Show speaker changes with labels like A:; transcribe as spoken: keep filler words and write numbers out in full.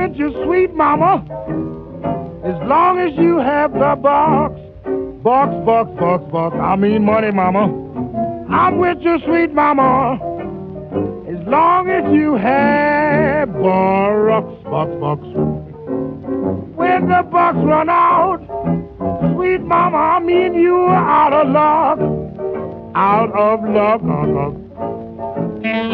A: with you, sweet mama, as long as you have the box. Box, box, box, box, I mean money, mama. I'm with you, sweet mama, as long as you have bucks, box, box. When the bucks run out, sweet mama, I mean you are out of luck, out of luck, uh, uh.